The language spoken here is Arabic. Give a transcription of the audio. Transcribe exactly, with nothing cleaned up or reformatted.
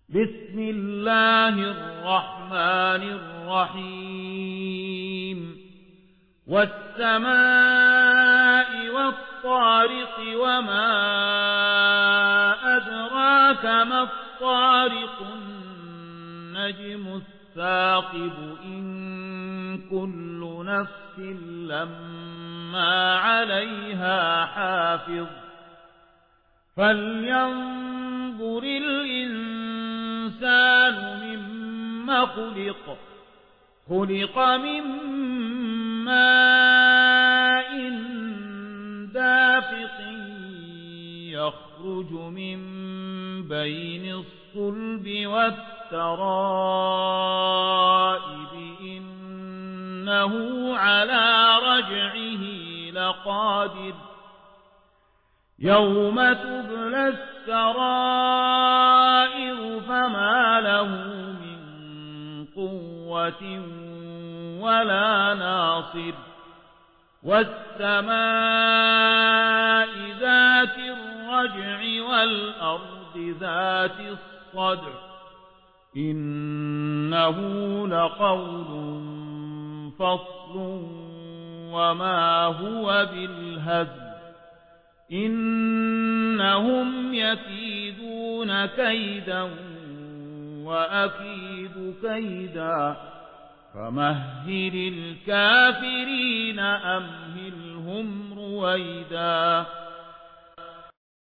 بسم الله الرحمن الرحيم والسماء والطارق وما أدراك ما الطارق النجم الثاقب إن كل نفس لما عليها حافظ فلينظر الإنسان مما خلق خلق من ماء دافق يخرج من بين الصلب والترائب إنه على رجعه لقادر يوم تبلى السرائر فما له من قوة ولا ناصر والسماء ذات الرجع والأرض ذات الصدع إنه لقول فصل وما هو بالهزل إنهم يكيدون كيدا وأكيد كيدا فمهل الكافرين أمهلهم رويدا